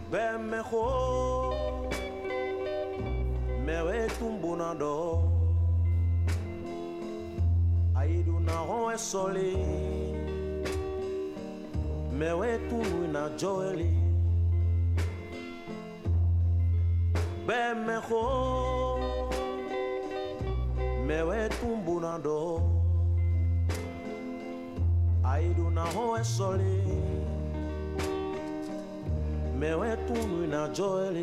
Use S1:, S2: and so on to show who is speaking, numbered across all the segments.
S1: mejor me ve tumbunando aí do na rua soli me ve tumbuna joeli bem mejor me ve tumbunando aí do na rua soli me ve tumbuna joeli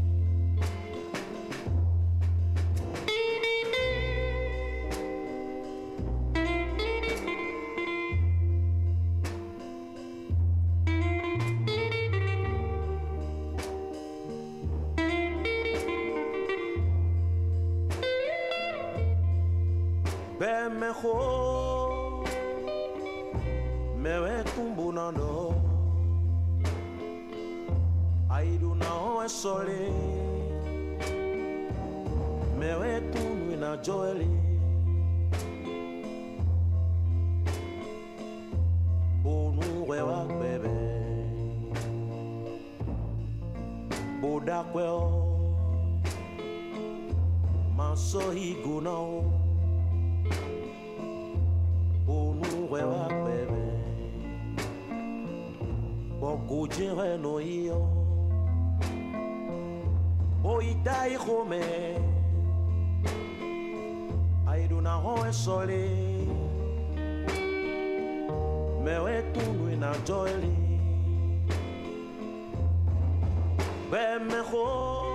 S1: bem mejor me ve tumbunando aí do não é sole me ve tumbuna joeli bonu wewa bebe boda kweo maso higunao wewa bebe Boku jere no iyo Oitai home Aidu na hoe sole Mewe tunu ina joeli Be mejor